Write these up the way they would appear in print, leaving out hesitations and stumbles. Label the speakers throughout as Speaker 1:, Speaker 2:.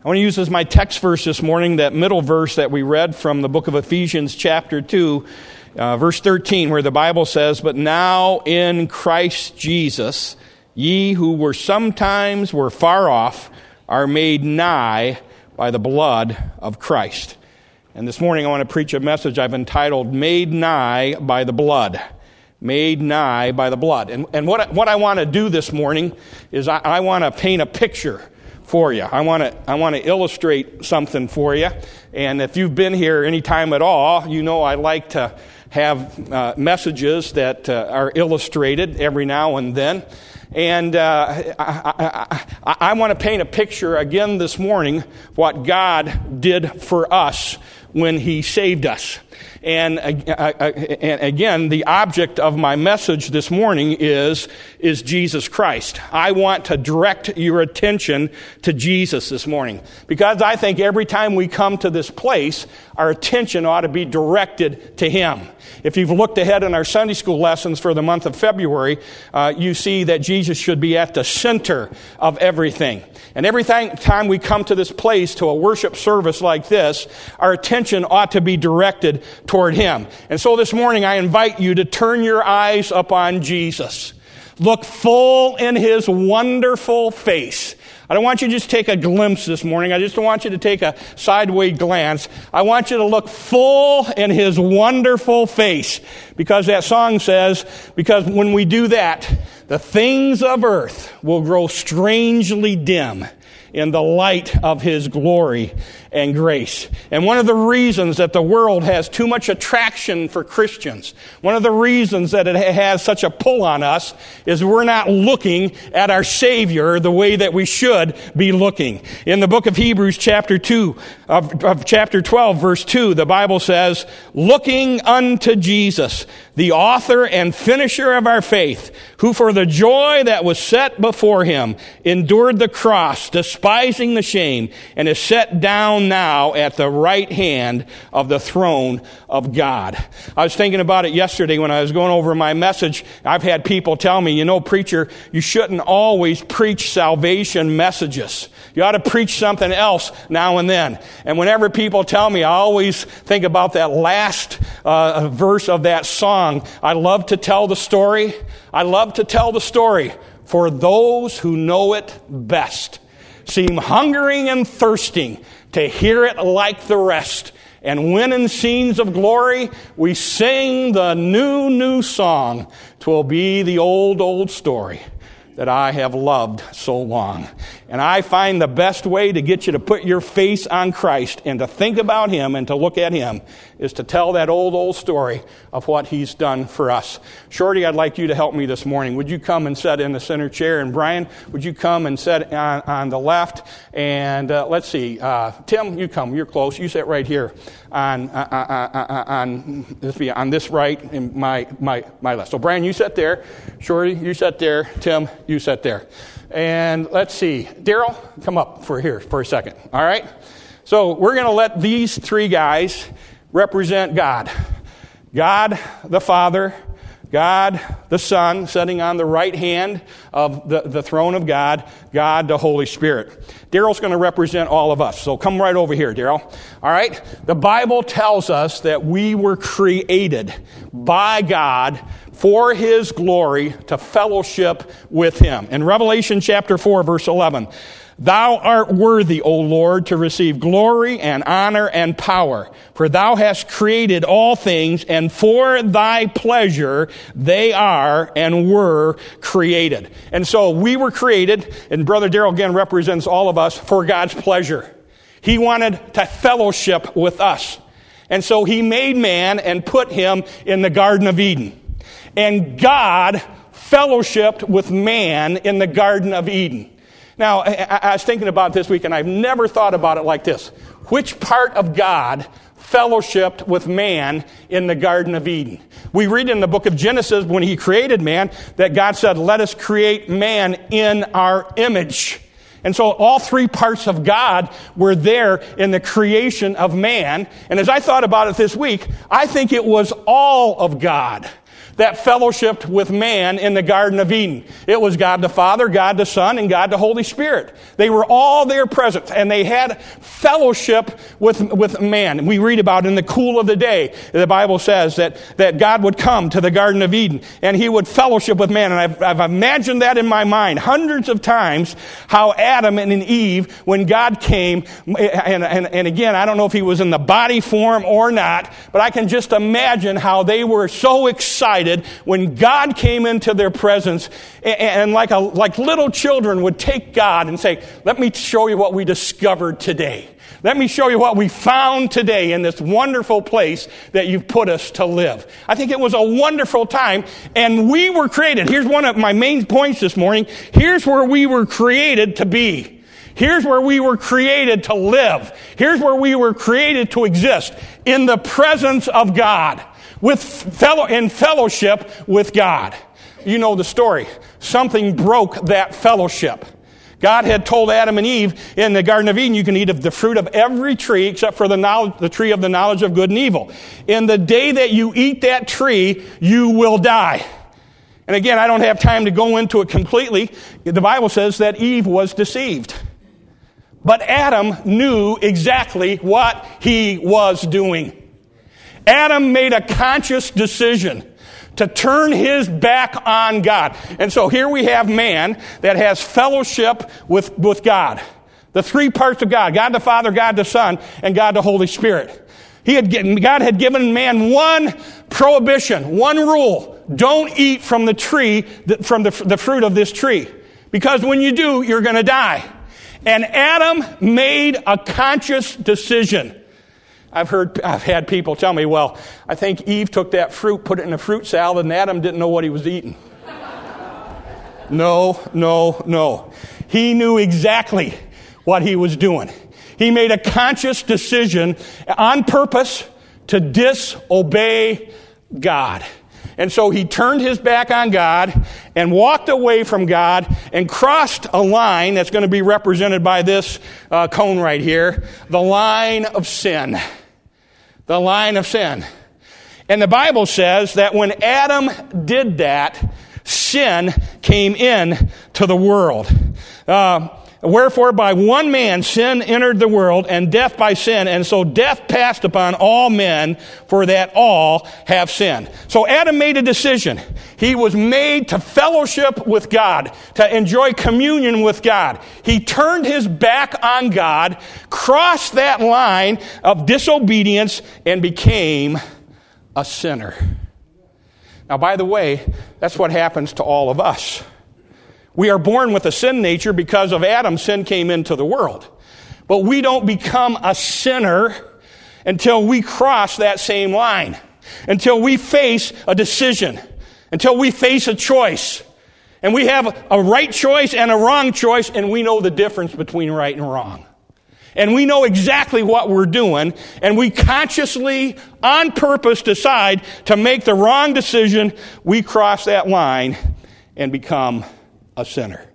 Speaker 1: I want to use as my text verse this morning that middle verse that we read from the book of Ephesians chapter 2, verse 13, where the Bible says, "But now in Christ Jesus, ye who were sometimes were far off are made nigh by the blood of Christ." And this morning I want to preach a message I've entitled, "Made Nigh by the Blood." Made nigh by the blood. And what I want to do this morning is I want to paint a picture for you. I want to illustrate something for you. And if you've been here any time at all, you know I like to have messages that are illustrated every now and then. And I want to paint a picture again this morning what God did for us when He saved us. And again, the object of my message this morning is Jesus Christ. I want to direct your attention to Jesus this morning, because I think every time we come to this place, our attention ought to be directed to Him. If you've looked ahead in our Sunday school lessons for the month of February, you see that Jesus should be at the center of everything. And every time we come to this place, to a worship service like this, our attention ought to be directed toward Him. And so this morning I invite you to turn your eyes upon Jesus. Look full in His wonderful face. I don't want you to just take a glimpse this morning. I just don't want you to take a sideways glance. I want you to look full in His wonderful face. Because that song says, because when we do that, the things of earth will grow strangely dim in the light of His glory and grace. And one of the reasons that the world has too much attraction for Christians, one of the reasons that it has such a pull on us, is we're not looking at our Savior the way that we should be looking. In the book of Hebrews chapter 2, of chapter 12, verse 2, the Bible says, "Looking unto Jesus, the author and finisher of our faith, who for the joy that was set before Him endured the cross, despising the shame, and is set down now at the right hand of the throne of God." I was thinking about it yesterday when I was going over my message. I've had people tell me, you know, preacher, you shouldn't always preach salvation messages. You ought to preach something else now and then. And whenever people tell me, I always think about that last verse of that song. I love to tell the story. I love to tell the story for those who know it best. Seem hungering and thirsting to hear it like the rest. And when in scenes of glory we sing the new song, 'twill be the old story that I have loved so long. And I find the best way to get you to put your face on Christ and to think about Him and to look at Him is to tell that old story of what He's done for us. Shorty, I'd like you to help me this morning. Would you come and sit in the center chair? And Brian, would you come and sit on the left? And let's see, Tim, you come. You're close. You sit right here on this right and my left. So Brian, you sit there. Shorty, you sit there. Tim, you sit there. And let's see, Daryl, come up for a second. All right? So we're going to let these three guys represent God. God the Father, God the Son, sitting on the right hand of the throne of God, God the Holy Spirit. Daryl's going to represent all of us. So come right over here, Daryl. All right? The Bible tells us that we were created by God for His glory to fellowship with Him. In Revelation chapter 4, verse 11, "Thou art worthy, O Lord, to receive glory and honor and power, for Thou hast created all things, and for Thy pleasure they are and were created." And so we were created, and Brother Daryl again represents all of us, for God's pleasure. He wanted to fellowship with us. And so He made man and put him in the Garden of Eden. And God fellowshiped with man in the Garden of Eden. Now, I was thinking about this week, and I've never thought about it like this. Which part of God fellowshiped with man in the Garden of Eden? We read in the book of Genesis, when He created man, that God said, "Let us create man in our image." And so all three parts of God were there in the creation of man. And as I thought about it this week, I think it was all of God. that fellowshiped with man in the Garden of Eden. It was God the Father, God the Son, and God the Holy Spirit. They were all there present, and they had fellowship with man. We read about in the cool of the day, the Bible says that God would come to the Garden of Eden, and he would fellowship with man. And I've imagined that in my mind hundreds of times, how Adam and Eve, when God came, and again, I don't know if he was in the body form or not, but I can just imagine how they were so excited when God came into their presence, and like little children would take God and say, let me show you what we discovered today. Let me show you what we found today in this wonderful place that you've put us to live. I think it was a wonderful time, and we were created. Here's one of my main points this morning. Here's where we were created to be. Here's where we were created to live. Here's where we were created to exist, in the presence of God, in fellowship with God. You know the story. Something broke that fellowship. God had told Adam and Eve in the Garden of Eden, you can eat of the fruit of every tree except for the tree of the knowledge of good and evil. In the day that you eat that tree, you will die. And again, I don't have time to go into it completely. The Bible says that Eve was deceived. But Adam knew exactly what he was doing. Adam made a conscious decision to turn his back on God. And so here we have man that has fellowship with God. The three parts of God: God the Father, God the Son, and God the Holy Spirit. God had given man one prohibition, one rule: don't eat from the tree, from the fruit of this tree, because when you do, you're going to die. And Adam made a conscious decision. I've had people tell me, well, I think Eve took that fruit, put it in a fruit salad, and Adam didn't know what he was eating. No. He knew exactly what he was doing. He made a conscious decision on purpose to disobey God. And so he turned his back on God and walked away from God and crossed a line that's going to be represented by this cone right here, the line of sin. The line of sin. And the Bible says that when Adam did that, sin came in to the world. Wherefore by one man sin entered the world, and death by sin, and so death passed upon all men, for that all have sinned. So Adam made a decision. He was made to fellowship with God, to enjoy communion with God. He turned his back on God, crossed that line of disobedience, and became a sinner. Now, by the way, that's what happens to all of us. We are born with a sin nature because of Adam. Sin came into the world. But we don't become a sinner until we cross that same line, until we face a decision, until we face a choice. And we have a right choice and a wrong choice, and we know the difference between right and wrong. And we know exactly what we're doing, and we consciously, on purpose, decide to make the wrong decision. We cross that line and become a sinner.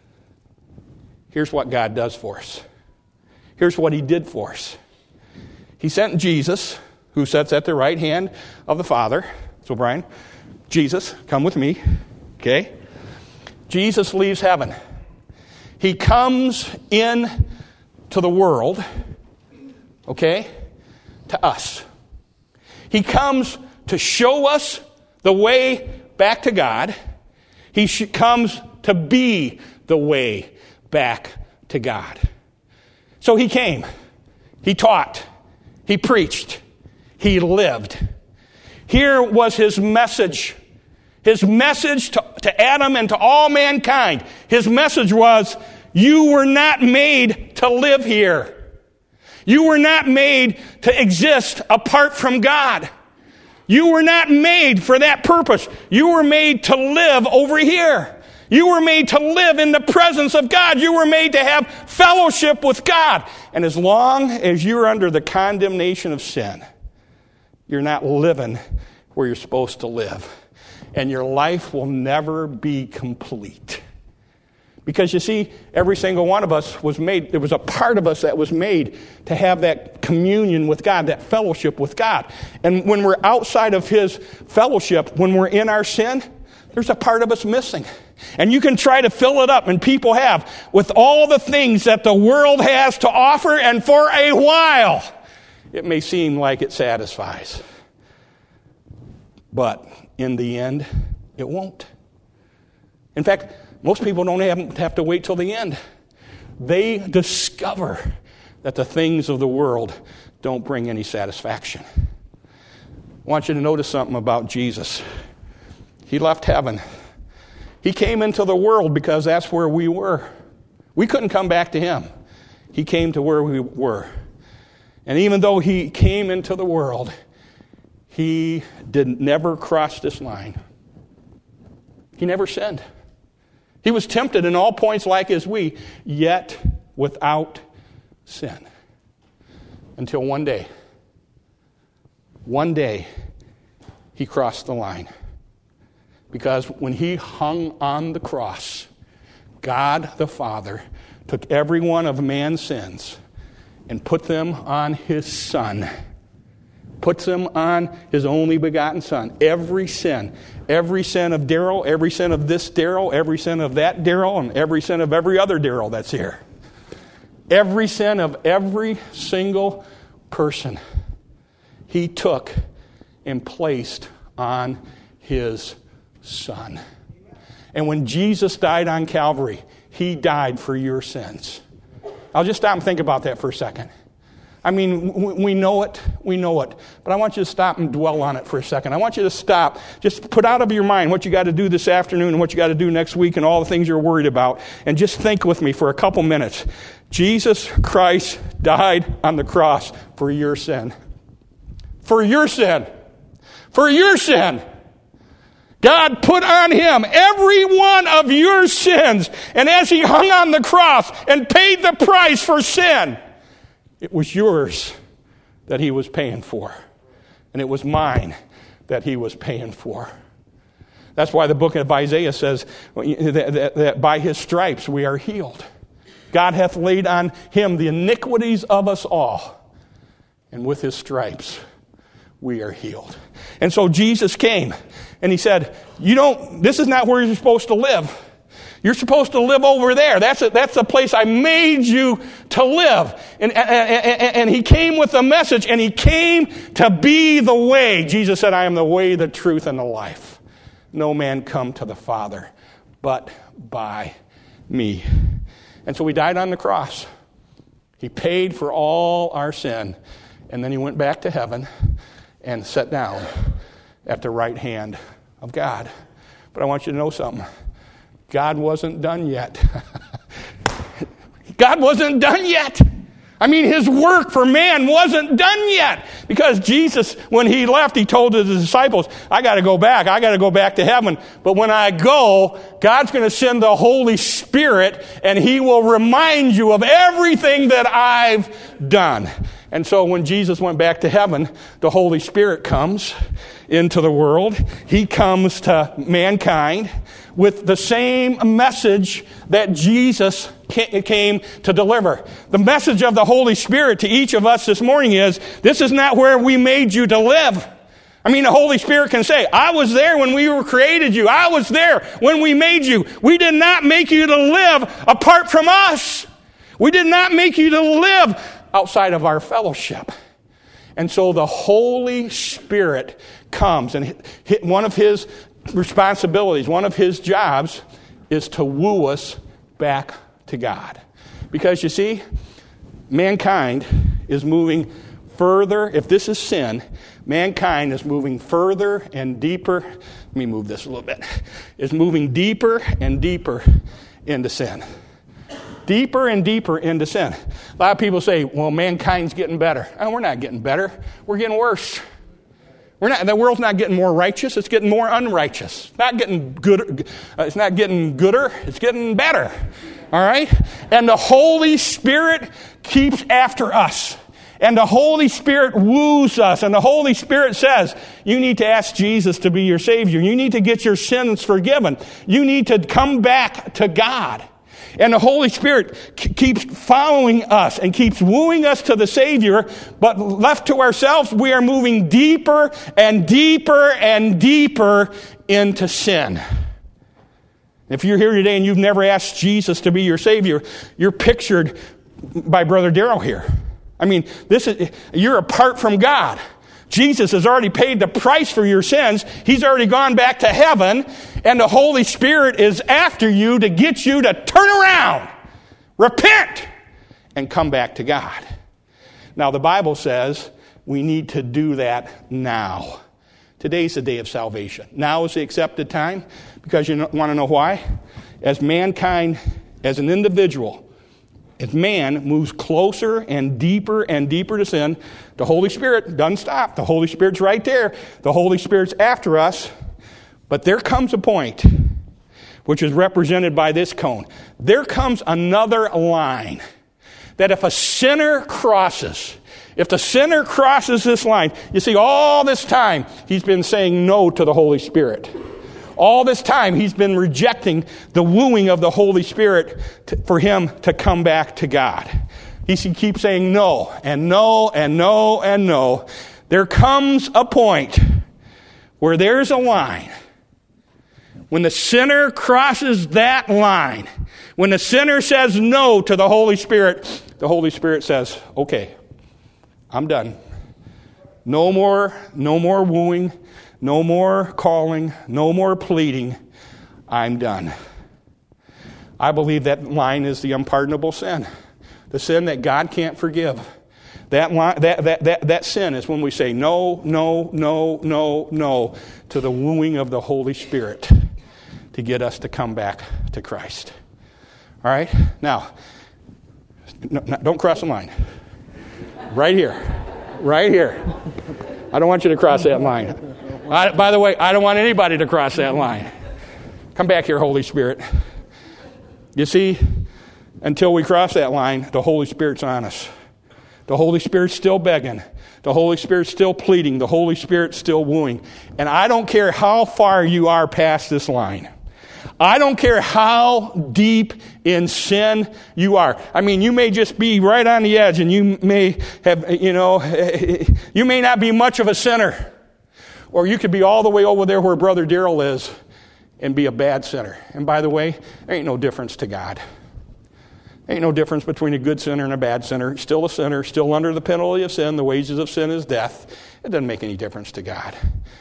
Speaker 1: Here's what God does for us. Here's what he did for us. He sent Jesus, who sits at the right hand of the Father. So, Brian, Jesus, come with me. Okay? Jesus leaves heaven. He comes in to the world, okay, to us. He comes to show us the way back to God. He comes to be the way back to God. So he came. He taught. He preached. He lived. Here was his message. His message to Adam and to all mankind. His message was, you were not made to live here. You were not made to exist apart from God. You were not made for that purpose. You were made to live over here. You were made to live in the presence of God. You were made to have fellowship with God. And as long as you're under the condemnation of sin, you're not living where you're supposed to live. And your life will never be complete. Because you see, every single one of us was made, there was a part of us that was made to have that communion with God, that fellowship with God. And when we're outside of his fellowship, when we're in our sin, there's a part of us missing. And you can try to fill it up, and people have, with all the things that the world has to offer, and for a while, it may seem like it satisfies. But in the end, it won't. In fact, most people don't have to wait till the end. They discover that the things of the world don't bring any satisfaction. I want you to notice something about Jesus. He left heaven. He came into the world because that's where we were. We couldn't come back to him. He came to where we were. And even though he came into the world, he never crossed this line. He never sinned. He was tempted in all points like as we, yet without sin. Until one day, he crossed the line. Because when he hung on the cross, God the Father took every one of man's sins and put them on his Son. Puts them on his only begotten Son. Every sin of Daryl, every sin of this Daryl, every sin of that Daryl, and every sin of every other Daryl that's here. Every sin of every single person he took and placed on his Son. And when Jesus died on Calvary, he died for your sins. I'll just stop and think about that for a second. I mean, we know it, but I want you to stop and dwell on it for a second. I want you to stop, just put out of your mind what you got to do this afternoon and what you got to do next week and all the things you're worried about, and just think with me for a couple minutes. Jesus Christ died on the cross for your sin. For your sin. For your sin. God put on him every one of your sins, and as he hung on the cross and paid the price for sin, it was yours that he was paying for. And it was mine that he was paying for. That's why the book of Isaiah says that by his stripes we are healed. God hath laid on him the iniquities of us all. And with his stripes we are healed. And so Jesus came and he said, this is not where you're supposed to live. You're supposed to live over there. That's the place I made you to live. And he came with a message, and he came to be the way. Jesus said, I am the way, the truth, and the life. No man come to the Father but by me. And so he died on the cross. He paid for all our sin. And then he went back to heaven and sat down at the right hand of God. But I want you to know something. God wasn't done yet. God wasn't done yet. I mean, his work for man wasn't done yet. Because Jesus, when he left, he told his disciples, I got to go back. I got to go back to heaven. But when I go, God's going to send the Holy Spirit, and he will remind you of everything that I've done. And so when Jesus went back to heaven, the Holy Spirit comes into the world. He comes to mankind with the same message that Jesus came to deliver. The message of the Holy Spirit to each of us this morning is, this is not where we made you to live. I mean, the Holy Spirit can say, I was there when we created you. I was there when we made you. We did not make you to live apart from us. We did not make you to live outside of our fellowship. And so the Holy Spirit comes, and one of his responsibilities, one of his jobs is to woo us back to God. Because you see, mankind is moving further. If this is sin, mankind is moving further and deeper. Let me move this a little bit. Is moving deeper and deeper into sin. Deeper and deeper into sin. A lot of people say, well, mankind's getting better. Oh, we're not getting better. We're getting worse. The world's not getting more righteous. It's getting more unrighteous. It's not getting good. It's not getting gooder. It's getting better. All right? And the Holy Spirit keeps after us. And the Holy Spirit woos us. And the Holy Spirit says, you need to ask Jesus to be your Savior. You need to get your sins forgiven. You need to come back to God. And the Holy Spirit keeps following us and keeps wooing us to the Savior, but left to ourselves, we are moving deeper and deeper and deeper into sin. If you're here today and you've never asked Jesus to be your Savior, you're pictured by Brother Darrell here. I mean, you're apart from God. Jesus has already paid the price for your sins. He's already gone back to heaven, and the Holy Spirit is after you to get you to turn around, repent, and come back to God. Now, the Bible says we need to do that now. Today's the day of salvation. Now is the accepted time, because you want to know why? As mankind, as an individual, as man moves closer and deeper to sin, the Holy Spirit doesn't stop. The Holy Spirit's right there. The Holy Spirit's after us. But there comes a point, which is represented by this cone. There comes another line that if a sinner crosses, if the sinner crosses this line, you see, all this time he's been saying no to the Holy Spirit. All this time, he's been rejecting the wooing of the Holy Spirit for him to come back to God. He keeps saying no, and no, and no, and no. There comes a point where there's a line. When the sinner crosses that line, when the sinner says no to the Holy Spirit says, okay, I'm done. No more wooing. No more calling, no more pleading. I'm done. I believe that line is the unpardonable sin. The sin that God can't forgive. That sin is when we say no, no, no, no, no to the wooing of the Holy Spirit to get us to come back to Christ. All right? Now, don't cross the line. Right here. Right here. I don't want you to cross that line. By the way, I don't want anybody to cross that line. Come back here, Holy Spirit. You see, until we cross that line, the Holy Spirit's on us. The Holy Spirit's still begging. The Holy Spirit's still pleading. The Holy Spirit's still wooing. And I don't care how far you are past this line. I don't care how deep in sin you are. I mean, you may just be right on the edge, and you may have, you may not be much of a sinner. Or you could be all the way over there where Brother Darrell is and be a bad sinner. And by the way, there ain't no difference to God. There ain't no difference between a good sinner and a bad sinner. Still a sinner, still under the penalty of sin. The wages of sin is death. It doesn't make any difference to God.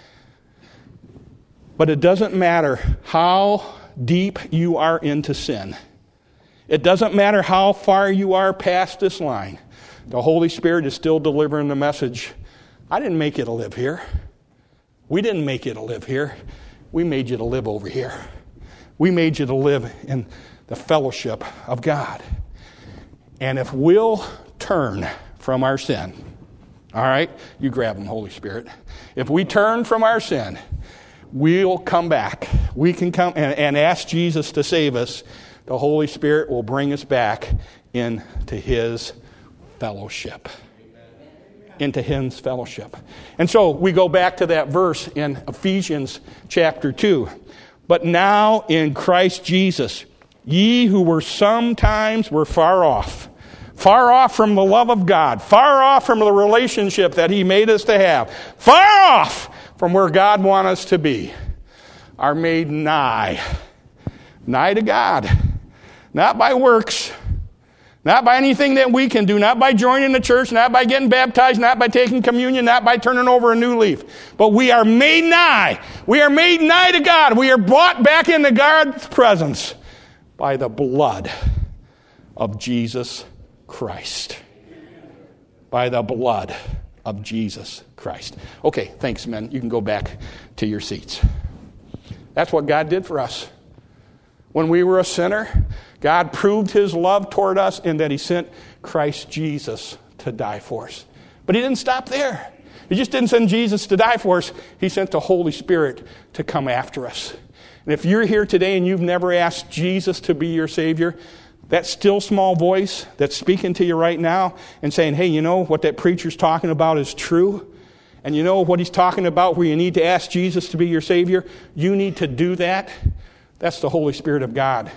Speaker 1: But it doesn't matter how deep you are into sin. It doesn't matter how far you are past this line. The Holy Spirit is still delivering the message. I didn't make you to live here. We didn't make you to live here. We made you to live over here. We made you to live in the fellowship of God. And if we'll turn from our sin, all right, you grab them, Holy Spirit. If we turn from our sin, we'll come back. We can come and ask Jesus to save us. The Holy Spirit will bring us back into His fellowship. Into His fellowship. And so we go back to that verse in Ephesians chapter 2. But now in Christ Jesus, ye who were sometimes far off from the love of God, far off from the relationship that He made us to have, far off from where God wants us to be, are made nigh to God, not by works, not by anything that we can do, not by joining the church, not by getting baptized, not by taking communion, not by turning over a new leaf. But we are made nigh. We are made nigh to God. We are brought back into God's presence by the blood of Jesus Christ. By the blood of Jesus Christ. Okay, thanks, men. You can go back to your seats. That's what God did for us. When we were a sinner, God proved His love toward us in that He sent Christ Jesus to die for us. But He didn't stop there. He just didn't send Jesus to die for us. He sent the Holy Spirit to come after us. And if you're here today and you've never asked Jesus to be your Savior, that still small voice that's speaking to you right now and saying, hey, you know what that preacher's talking about is true? And you know what he's talking about where you need to ask Jesus to be your Savior? You need to do that. That's the Holy Spirit of God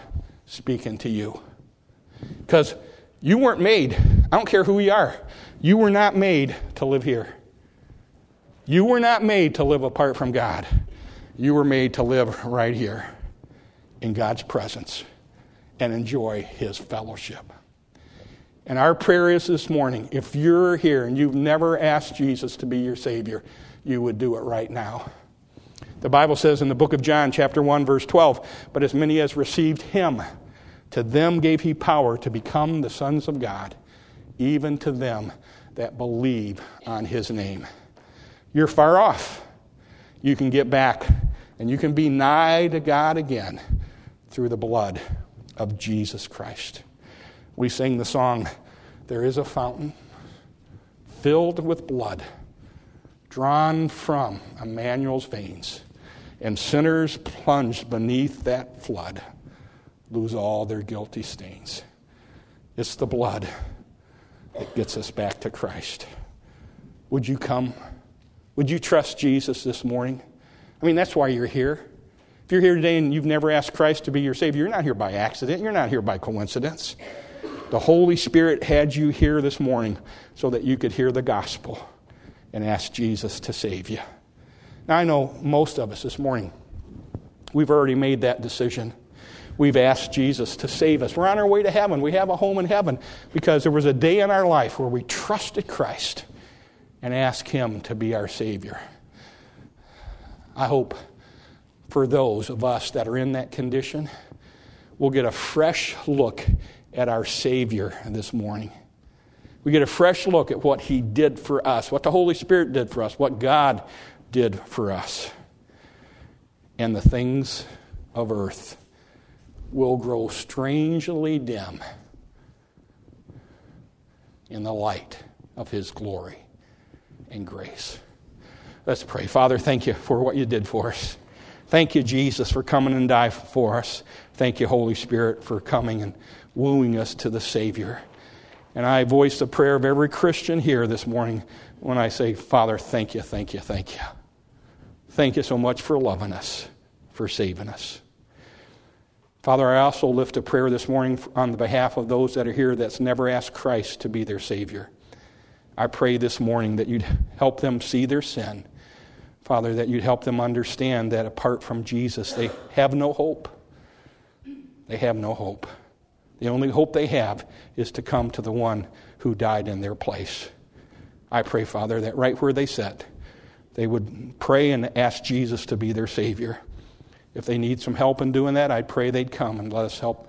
Speaker 1: speaking to you. Because you weren't made, I don't care who you are, you were not made to live here. You were not made to live apart from God. You were made to live right here in God's presence and enjoy His fellowship. And our prayer is this morning, if you're here and you've never asked Jesus to be your Savior, you would do it right now. The Bible says in the book of John, chapter 1, verse 12, but as many as received Him, to them gave He power to become the sons of God, even to them that believe on His name. You're far off. You can get back, and you can be nigh to God again through the blood of Jesus Christ. We sing the song, there is a fountain filled with blood, drawn from Emmanuel's veins, and sinners plunged beneath that flood lose all their guilty stains. It's the blood that gets us back to Christ. Would you come? Would you trust Jesus this morning? I mean, that's why you're here. If you're here today and you've never asked Christ to be your Savior, you're not here by accident. You're not here by coincidence. The Holy Spirit had you here this morning so that you could hear the gospel and ask Jesus to save you. Now, I know most of us this morning, we've already made that decision. We've asked Jesus to save us. We're on our way to heaven. We have a home in heaven because there was a day in our life where we trusted Christ and asked Him to be our Savior. I hope for those of us that are in that condition, we'll get a fresh look at our Savior this morning. We get a fresh look at what He did for us, what the Holy Spirit did for us, what God did for us. And the things of earth will grow strangely dim in the light of His glory and grace. Let's pray. Father, thank You for what You did for us. Thank You, Jesus, for coming and dying for us. Thank You, Holy Spirit, for coming and wooing us to the Savior. And I voice the prayer of every Christian here this morning when I say, Father, thank You, thank You, thank You. Thank You so much for loving us, for saving us. Father, I also lift a prayer this morning on the behalf of those that are here that's never asked Christ to be their Savior. I pray this morning that You'd help them see their sin. Father, that You'd help them understand that apart from Jesus, they have no hope. They have no hope. The only hope they have is to come to the one who died in their place. I pray, Father, that right where they sit, they would pray and ask Jesus to be their Savior. If they need some help in doing that, I pray they'd come and let us help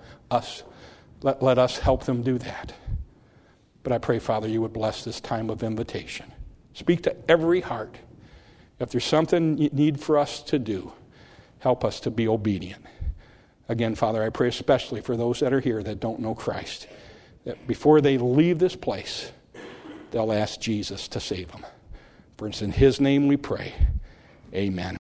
Speaker 1: them do that. But I pray, Father, You would bless this time of invitation. Speak to every heart. If there's something You need for us to do, help us to be obedient. Again, Father, I pray especially for those that are here that don't know Christ, that before they leave this place, they'll ask Jesus to save them. For it's in His name we pray. Amen.